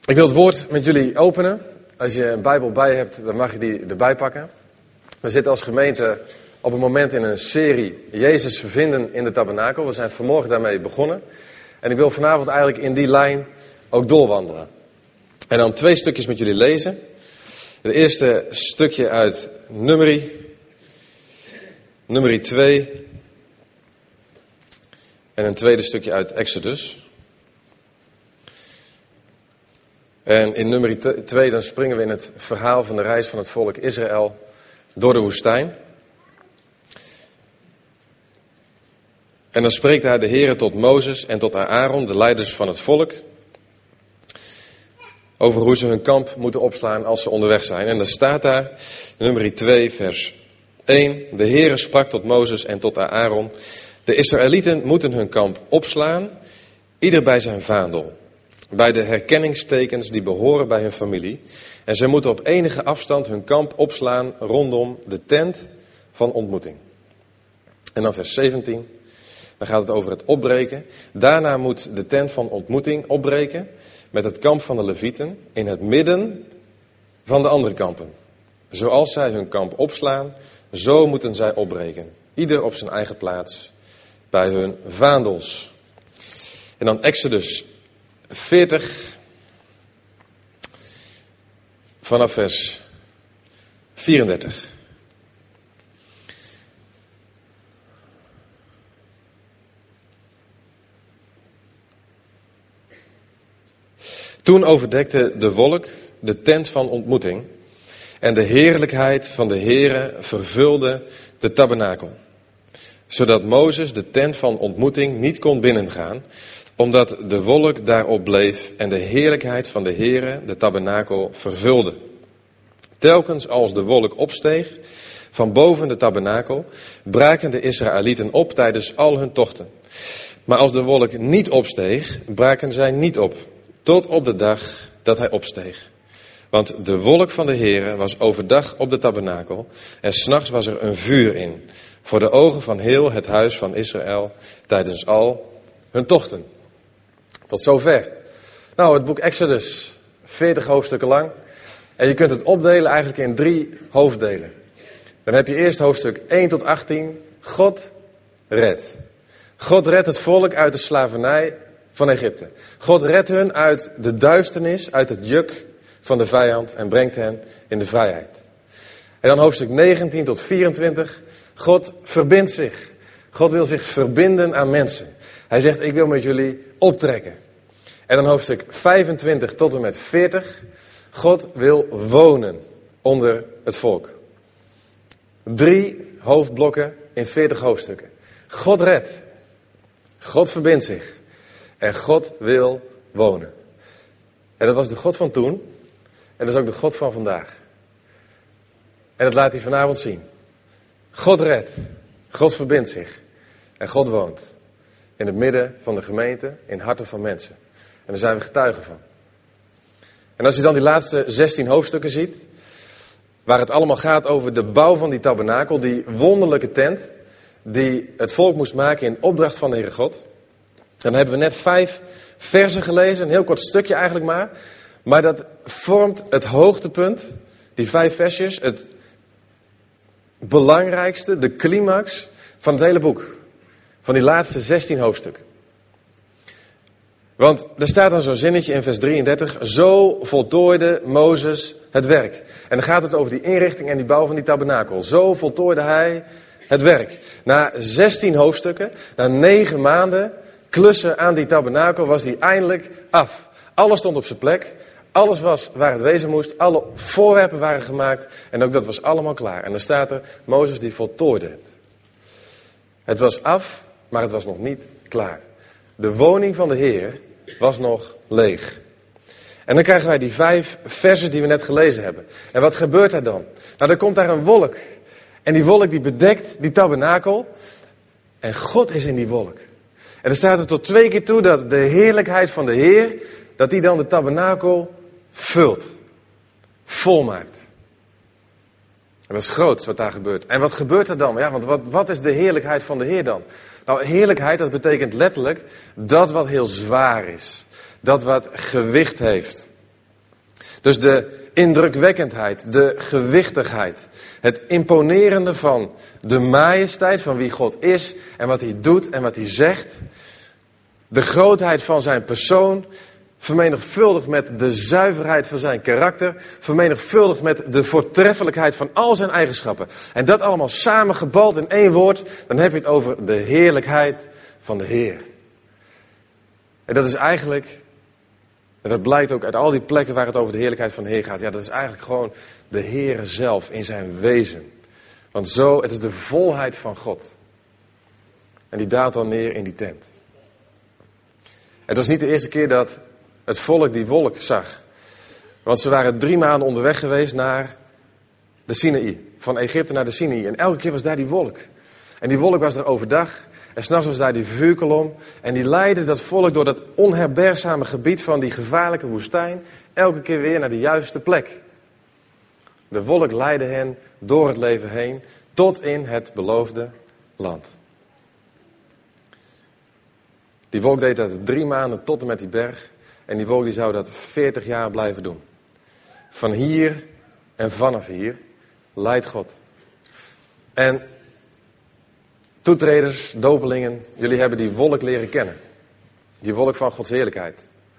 Ik wil het woord met jullie openen. Als je een Bijbel bij hebt, dan mag je die erbij pakken. We zitten als gemeente op het moment in een serie Jezus vinden in de tabernakel. We zijn vanmorgen daarmee begonnen. En ik wil vanavond eigenlijk in die lijn ook doorwandelen. En dan 2 stukjes met jullie lezen. Het eerste stukje uit Numeri 2. En een tweede stukje uit Exodus. En in Numeri 2 dan springen we in het verhaal van de reis van het volk Israël door de woestijn. En dan spreekt daar de Heere tot Mozes en tot Aaron, de leiders van het volk, over hoe ze hun kamp moeten opslaan als ze onderweg zijn. En dan staat daar, Numeri 2 vers 1, de Heere sprak tot Mozes en tot Aaron, de Israëlieten moeten hun kamp opslaan, ieder bij zijn vaandel, bij de herkenningstekens die behoren bij hun familie. En zij moeten op enige afstand hun kamp opslaan rondom de tent van ontmoeting. En dan vers 17, dan gaat het over het opbreken. Daarna moet de tent van ontmoeting opbreken met het kamp van de Levieten in het midden van de andere kampen. Zoals zij hun kamp opslaan, zo moeten zij opbreken. Ieder op zijn eigen plaats bij hun vaandels. En dan Exodus 40, vanaf vers 34. Toen overdekte de wolk de tent van ontmoeting en de heerlijkheid van de Heere vervulde de tabernakel, zodat Mozes de tent van ontmoeting niet kon binnengaan, omdat de wolk daarop bleef en de heerlijkheid van de Heere de tabernakel vervulde. Telkens als de wolk opsteeg van boven de tabernakel, braken de Israëlieten op tijdens al hun tochten. Maar als de wolk niet opsteeg, braken zij niet op, tot op de dag dat hij opsteeg. Want de wolk van de Heere was overdag op de tabernakel en 's nachts was er een vuur in, voor de ogen van heel het huis van Israël tijdens al hun tochten. Tot zover. Nou, het boek Exodus, 40 hoofdstukken lang. En je kunt het opdelen eigenlijk in 3 hoofddelen. Dan heb je eerst hoofdstuk 1 tot 18. God redt. God redt het volk uit de slavernij van Egypte. God redt hun uit de duisternis, uit het juk van de vijand en brengt hen in de vrijheid. En dan hoofdstuk 19 tot 24. God verbindt zich. God wil zich verbinden aan mensen. Hij zegt, ik wil met jullie optrekken. En dan hoofdstuk 25 tot en met 40. God wil wonen onder het volk. 3 hoofdblokken in 40 hoofdstukken. God redt. God verbindt zich. En God wil wonen. En dat was de God van toen. En dat is ook de God van vandaag. En dat laat hij vanavond zien. God redt. God verbindt zich. En God woont. In het midden van de gemeente, in harten van mensen. En daar zijn we getuigen van. En als je dan die laatste 16 hoofdstukken ziet, waar het allemaal gaat over de bouw van die tabernakel, die wonderlijke tent, die het volk moest maken in opdracht van de Heere God. Dan hebben we net 5 versen gelezen, een heel kort stukje eigenlijk maar. Maar dat vormt het hoogtepunt, die 5 versjes, het belangrijkste, de climax van het hele boek. Van die laatste 16 hoofdstukken. Want er staat dan zo'n zinnetje in vers 33. Zo voltooide Mozes het werk. En dan gaat het over die inrichting en die bouw van die tabernakel. Zo voltooide hij het werk. Na 16 hoofdstukken, na 9 maanden klussen aan die tabernakel was die eindelijk af. Alles stond op zijn plek. Alles was waar het wezen moest. Alle voorwerpen waren gemaakt. En ook dat was allemaal klaar. En dan staat er, Mozes die voltooide het. Het was af, maar het was nog niet klaar. De woning van de Heer was nog leeg. En dan krijgen wij die 5 versen die we net gelezen hebben. En wat gebeurt er dan? Nou, dan komt daar een wolk. En die wolk die bedekt die tabernakel. En God is in die wolk. En er staat er tot 2 keer toe dat de heerlijkheid van de Heer, dat die dan de tabernakel vult. Volmaakt. En dat is groots wat daar gebeurt. En wat gebeurt er dan? Ja, want wat is de heerlijkheid van de Heer dan? Nou, heerlijkheid, dat betekent letterlijk dat wat heel zwaar is. Dat wat gewicht heeft. Dus de indrukwekkendheid, de gewichtigheid, het imponerende van de majesteit van wie God is en wat hij doet en wat hij zegt. De grootheid van zijn persoon, vermenigvuldigd met de zuiverheid van zijn karakter, vermenigvuldigd met de voortreffelijkheid van al zijn eigenschappen. En dat allemaal samengebald in één woord, dan heb je het over de heerlijkheid van de Heer. En dat is eigenlijk, en dat blijkt ook uit al die plekken waar het over de heerlijkheid van de Heer gaat, ja, dat is eigenlijk gewoon de Heer zelf in zijn wezen. Want zo, het is de volheid van God. En die daalt dan neer in die tent. Het was niet de eerste keer dat het volk die wolk zag. Want ze waren 3 maanden onderweg geweest naar de Sinaï. Van Egypte naar de Sinaï. En elke keer was daar die wolk. En die wolk was er overdag. En 's nachts was daar die vuurkolom. En die leidde dat volk door dat onherbergzame gebied van die gevaarlijke woestijn. Elke keer weer naar de juiste plek. De wolk leidde hen door het leven heen. Tot in het beloofde land. Die wolk deed dat 3 maanden tot en met die berg. En die wolk die zou dat 40 jaar blijven doen. Van hier en vanaf hier leidt God. En toetreders, dopelingen, jullie hebben die wolk leren kennen. Die wolk van Gods heerlijkheid.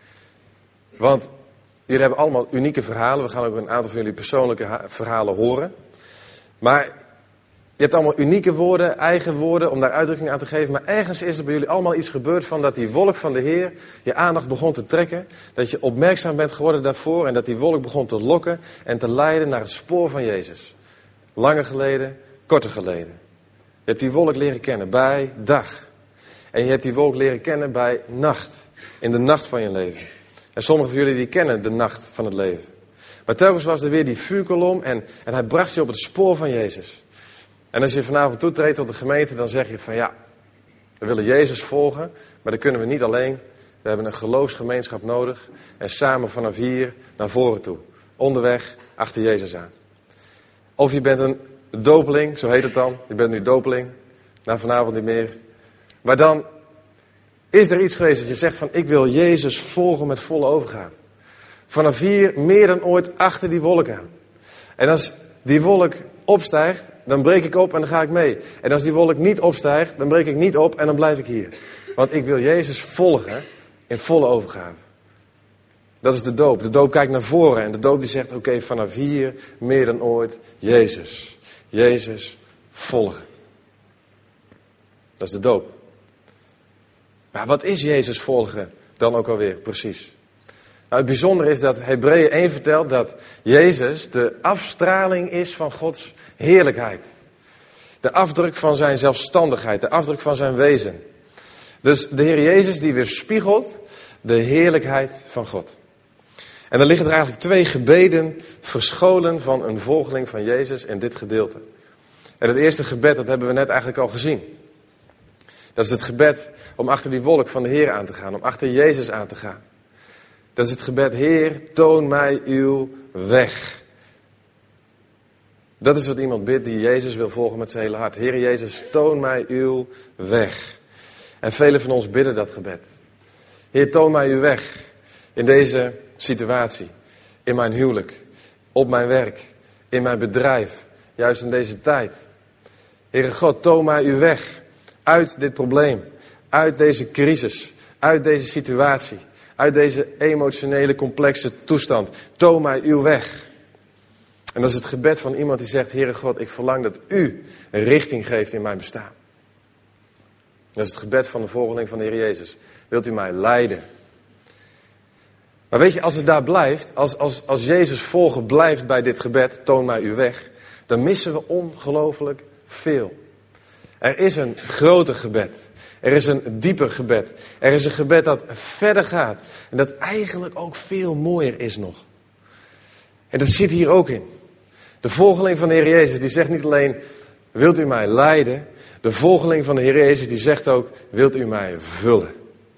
Want jullie hebben allemaal unieke verhalen. We gaan ook een aantal van jullie persoonlijke verhalen horen. Maar je hebt allemaal unieke woorden, eigen woorden om daar uitdrukking aan te geven. Maar ergens is er bij jullie allemaal iets gebeurd van dat die wolk van de Heer je aandacht begon te trekken. Dat je opmerkzaam bent geworden daarvoor en dat die wolk begon te lokken en te leiden naar het spoor van Jezus. Langer geleden, korter geleden. Je hebt die wolk leren kennen bij dag. En je hebt die wolk leren kennen bij nacht. In de nacht van je leven. En sommigen van jullie die kennen de nacht van het leven. Maar telkens was er weer die vuurkolom en hij bracht je op het spoor van Jezus. En als je vanavond toetreedt tot de gemeente, dan zeg je van ja, we willen Jezus volgen, maar dat kunnen we niet alleen. We hebben een geloofsgemeenschap nodig en samen vanaf hier naar voren toe. Onderweg achter Jezus aan. Of je bent een dopeling, zo heet het dan. Je bent nu dopeling, nou vanavond niet meer. Maar dan is er iets geweest dat je zegt van ik wil Jezus volgen met volle overgave. Vanaf hier meer dan ooit achter die wolk aan. En als die wolk opstijgt, dan breek ik op en dan ga ik mee. En als die wolk niet opstijgt, dan breek ik niet op en dan blijf ik hier. Want ik wil Jezus volgen in volle overgave. Dat is de doop. De doop kijkt naar voren en de doop die zegt, oké, vanaf hier meer dan ooit Jezus. Jezus volgen. Dat is de doop. Maar wat is Jezus volgen dan ook alweer precies? Nou, het bijzondere is dat Hebreeën 1 vertelt dat Jezus de afstraling is van Gods heerlijkheid. De afdruk van zijn zelfstandigheid, de afdruk van zijn wezen. Dus de Heer Jezus die weerspiegelt de heerlijkheid van God. En dan liggen er eigenlijk 2 gebeden verscholen van een volgeling van Jezus in dit gedeelte. En het eerste gebed, dat hebben we net eigenlijk al gezien. Dat is het gebed om achter die wolk van de Heer aan te gaan, om achter Jezus aan te gaan. Dat is het gebed, Heer, toon mij uw weg. Dat is wat iemand bidt die Jezus wil volgen met zijn hele hart. Heer Jezus, toon mij uw weg. En velen van ons bidden dat gebed. Heer, toon mij uw weg in deze situatie. In mijn huwelijk, op mijn werk, in mijn bedrijf, juist in deze tijd. Heere God, toon mij uw weg uit dit probleem, uit deze crisis, uit deze situatie. Uit deze emotionele, complexe toestand. Toon mij uw weg. En dat is het gebed van iemand die zegt, Heere God, ik verlang dat u een richting geeft in mijn bestaan. Dat is het gebed van de volgeling van de Heer Jezus. Wilt u mij leiden? Maar weet je, als het daar blijft, als Jezus volgen blijft bij dit gebed, toon mij uw weg, dan missen we ongelooflijk veel. Er is een groter gebed. Er is een dieper gebed. Er is een gebed dat verder gaat. En dat eigenlijk ook veel mooier is nog. En dat zit hier ook in. De volgeling van de Heer Jezus die zegt niet alleen, wilt u mij leiden? De volgeling van de Heer Jezus die zegt ook, wilt u mij vullen?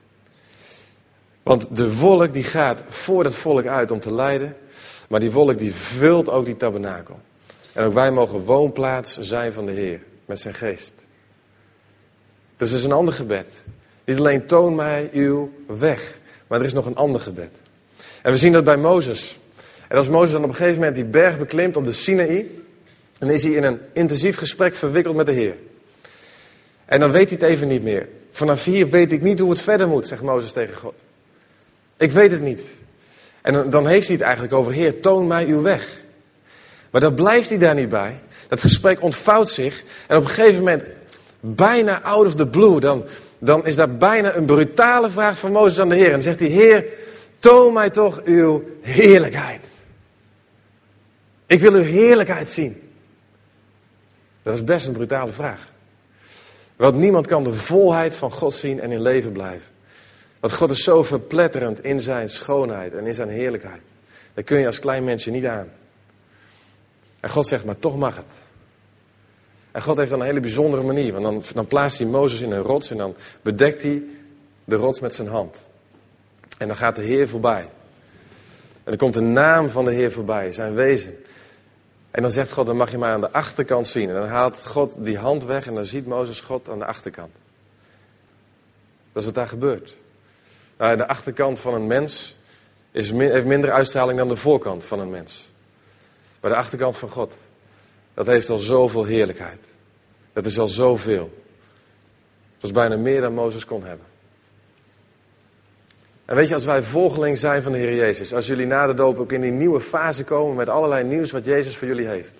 Want de wolk die gaat voor dat volk uit om te leiden. Maar die wolk die vult ook die tabernakel. En ook wij mogen woonplaats zijn van de Heer. Met zijn geest. Dus er is een ander gebed. Niet alleen toon mij uw weg. Maar er is nog een ander gebed. En we zien dat bij Mozes. En als Mozes dan op een gegeven moment die berg beklimt op de Sinaï, dan is hij in een intensief gesprek verwikkeld met de Heer. En dan weet hij het even niet meer. Vanaf hier weet ik niet hoe het verder moet, zegt Mozes tegen God. Ik weet het niet. En dan heeft hij het eigenlijk over, Heer, toon mij uw weg. Maar dan blijft hij daar niet bij. Dat gesprek ontvouwt zich. En op een gegeven moment, bijna out of the blue, dan is daar bijna een brutale vraag van Mozes aan de Heer. En dan zegt hij, Heer, toon mij toch uw heerlijkheid. Ik wil uw heerlijkheid zien. Dat is best een brutale vraag. Want niemand kan de volheid van God zien en in leven blijven. Want God is zo verpletterend in zijn schoonheid en in zijn heerlijkheid. Dat kun je als klein mensje niet aan. En God zegt, maar toch mag het. En God heeft dan een hele bijzondere manier. Want dan plaatst hij Mozes in een rots en dan bedekt hij de rots met zijn hand. En dan gaat de Heer voorbij. En dan komt de naam van de Heer voorbij, zijn wezen. En dan zegt God, dan mag je mij aan de achterkant zien. En dan haalt God die hand weg en dan ziet Mozes God aan de achterkant. Dat is wat daar gebeurt. Nou, de achterkant van een mens heeft minder uitstraling dan de voorkant van een mens. Maar de achterkant van God, dat heeft al zoveel heerlijkheid. Dat is al zoveel. Dat is bijna meer dan Mozes kon hebben. En weet je, als wij volgeling zijn van de Heer Jezus, als jullie na de doop ook in die nieuwe fase komen met allerlei nieuws wat Jezus voor jullie heeft,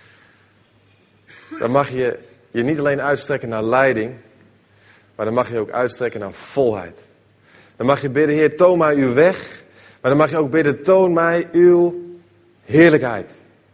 dan mag je je niet alleen uitstrekken naar leiding, maar dan mag je ook uitstrekken naar volheid. Dan mag je bidden, Heer, toon mij uw weg, maar dan mag je ook bidden, toon mij uw heerlijkheid.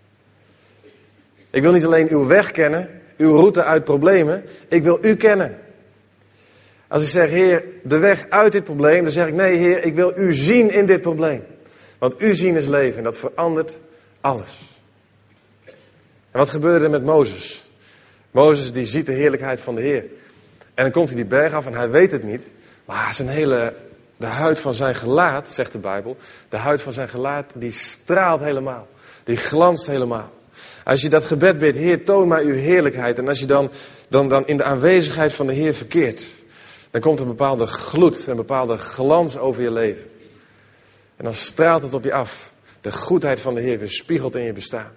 Ik wil niet alleen uw weg kennen, uw route uit problemen, ik wil u kennen. Als ik zeg, Heer, de weg uit dit probleem, dan zeg ik, nee Heer, ik wil u zien in dit probleem. Want u zien is leven en dat verandert alles. En wat gebeurde er met Mozes? Mozes die ziet de heerlijkheid van de Heer. En dan komt hij die berg af en hij weet het niet. Maar de huid van zijn gelaat, zegt de Bijbel, de huid van zijn gelaat, die straalt helemaal. Die glanst helemaal. Als je dat gebed bidt, Heer, toon mij uw heerlijkheid. En als je dan in de aanwezigheid van de Heer verkeert, dan komt er een bepaalde gloed, een bepaalde glans over je leven. En dan straalt het op je af. De goedheid van de Heer weerspiegelt in je bestaan.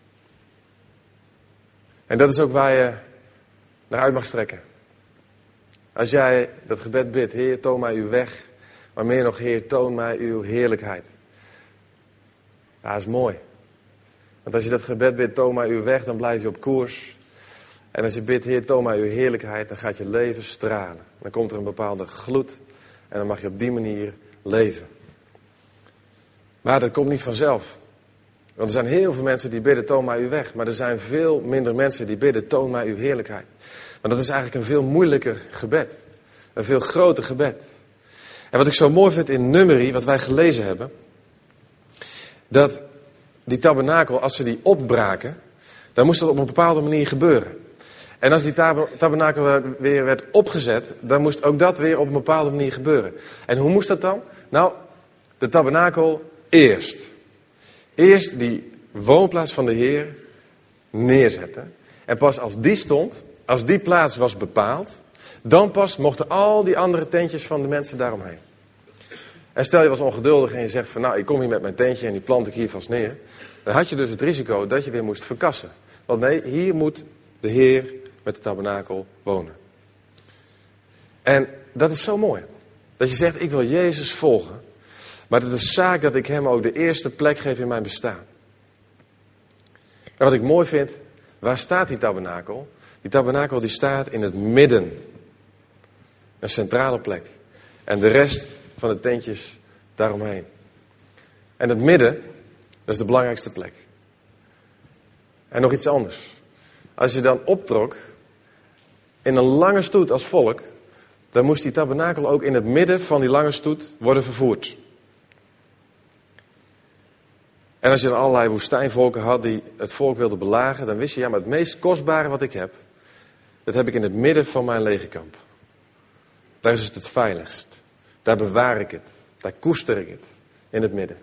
En dat is ook waar je naar uit mag strekken. Als jij dat gebed bidt, Heer, toon mij uw weg. Maar meer nog, Heer, toon mij uw heerlijkheid. Ja, dat is mooi. Want als je dat gebed bidt, toon mij uw weg, dan blijf je op koers. En als je bidt, Heer, toon mij uw heerlijkheid, dan gaat je leven stralen. Dan komt er een bepaalde gloed en dan mag je op die manier leven. Maar dat komt niet vanzelf. Want er zijn heel veel mensen die bidden, toon mij uw weg. Maar er zijn veel minder mensen die bidden, toon mij uw heerlijkheid. Maar dat is eigenlijk een veel moeilijker gebed. Een veel groter gebed. En wat ik zo mooi vind in Numeri, wat wij gelezen hebben, dat die tabernakel, als ze die opbraken, dan moest dat op een bepaalde manier gebeuren. En als die tabernakel weer werd opgezet, dan moest ook dat weer op een bepaalde manier gebeuren. En hoe moest dat dan? Nou, de tabernakel eerst. Eerst die woonplaats van de Heer neerzetten. En pas als die stond, als die plaats was bepaald, dan pas mochten al die andere tentjes van de mensen daaromheen. En stel je was ongeduldig en je zegt van, nou, ik kom hier met mijn tentje en die plant ik hier vast neer. Dan had je dus het risico dat je weer moest verkassen. Want nee, hier moet de Heer met de tabernakel wonen. En dat is zo mooi. Dat je zegt, ik wil Jezus volgen. Maar het is zaak dat ik hem ook de eerste plek geef in mijn bestaan. En wat ik mooi vind, waar staat die tabernakel? Die tabernakel die staat in het midden. Een centrale plek. En de rest van de tentjes daaromheen. En het midden, dat is de belangrijkste plek. En nog iets anders. Als je dan optrok in een lange stoet als volk, dan moest die tabernakel ook in het midden van die lange stoet worden vervoerd. En als je dan allerlei woestijnvolken had die het volk wilden belagen, dan wist je, ja, maar het meest kostbare wat ik heb, dat heb ik in het midden van mijn legerkamp. Daar is het veiligst. Daar bewaar ik het. Daar koester ik het. In het midden.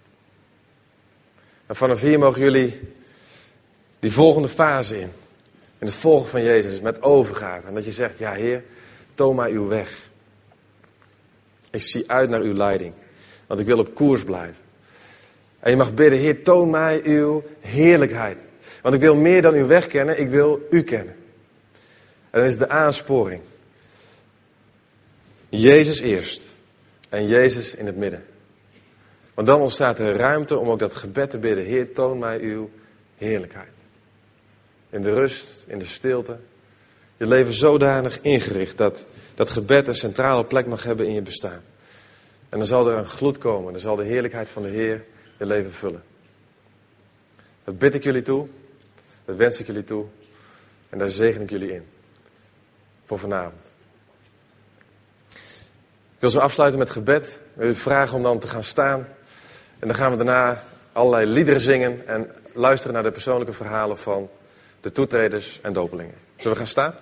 En vanaf hier mogen jullie die volgende fase in. In het volgen van Jezus. Met overgave. En dat je zegt, ja Heer, toon mij uw weg. Ik zie uit naar uw leiding. Want ik wil op koers blijven. En je mag bidden, Heer, toon mij uw heerlijkheid. Want ik wil meer dan uw weg kennen, ik wil u kennen. En dan is de aansporing. Jezus eerst. En Jezus in het midden. Want dan ontstaat er ruimte om ook dat gebed te bidden. Heer, toon mij uw heerlijkheid. In de rust, in de stilte. Je leven zodanig ingericht dat dat gebed een centrale plek mag hebben in je bestaan. En dan zal er een gloed komen. Dan zal de heerlijkheid van de Heer je leven vullen. Dat bid ik jullie toe. Dat wens ik jullie toe. En daar zegen ik jullie in. Voor vanavond. Ik wil zo afsluiten met gebed. Ik wil u vragen om dan te gaan staan. En dan gaan we daarna allerlei liederen zingen. En luisteren naar de persoonlijke verhalen van de toetreders en dopelingen. Zullen we gaan staan?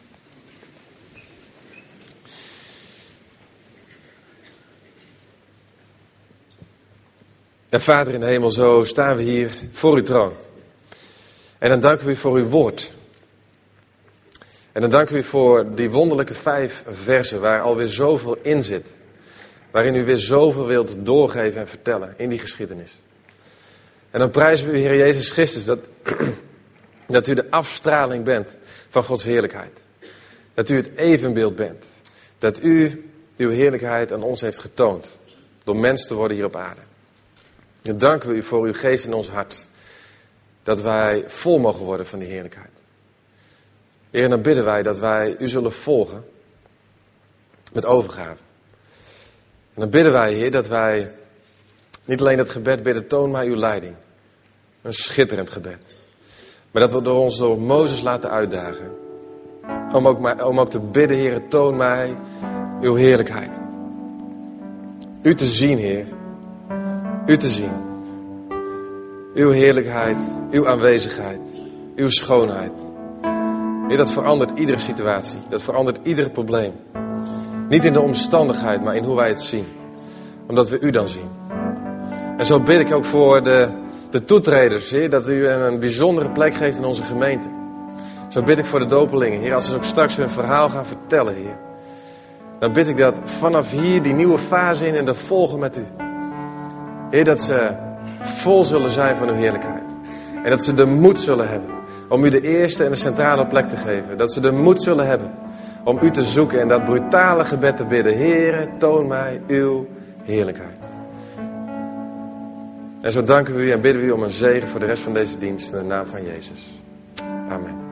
En Vader in de hemel, zo staan we hier voor uw troon. En dan danken we u voor uw woord. En dan danken we u voor die wonderlijke 5 versen waar alweer zoveel in zit. Waarin u weer zoveel wilt doorgeven en vertellen in die geschiedenis. En dan prijzen we u, Heer Jezus Christus, dat u de afstraling bent van Gods heerlijkheid. Dat u het evenbeeld bent. Dat u uw heerlijkheid aan ons heeft getoond. Door mens te worden hier op aarde. En danken we u voor uw geest in ons hart. Dat wij vol mogen worden van die heerlijkheid. Heer, en dan bidden wij dat wij u zullen volgen. Met overgave. En dan bidden wij, Heer, dat wij niet alleen het gebed bidden, toon mij uw leiding. Een schitterend gebed. Maar dat we ons door Mozes laten uitdagen. Om ook te bidden, Heer, toon mij uw heerlijkheid. U te zien, Heer. U te zien. Uw heerlijkheid, uw aanwezigheid, uw schoonheid. Heer, dat verandert iedere situatie. Dat verandert ieder probleem. Niet in de omstandigheid, maar in hoe wij het zien. Omdat we u dan zien. En zo bid ik ook voor de toetreders, Heer, dat u een bijzondere plek geeft in onze gemeente. Zo bid ik voor de dopelingen, Heer, als ze ook straks hun verhaal gaan vertellen, Heer. Dan bid ik dat vanaf hier die nieuwe fase in en dat volgen met u. Heer, dat ze vol zullen zijn van uw heerlijkheid. En dat ze de moed zullen hebben om u de eerste en de centrale plek te geven. Dat ze de moed zullen hebben om u te zoeken en dat brutale gebed te bidden. Heere, toon mij uw heerlijkheid. En zo danken we u en bidden we u om een zegen voor de rest van deze dienst in de naam van Jezus. Amen.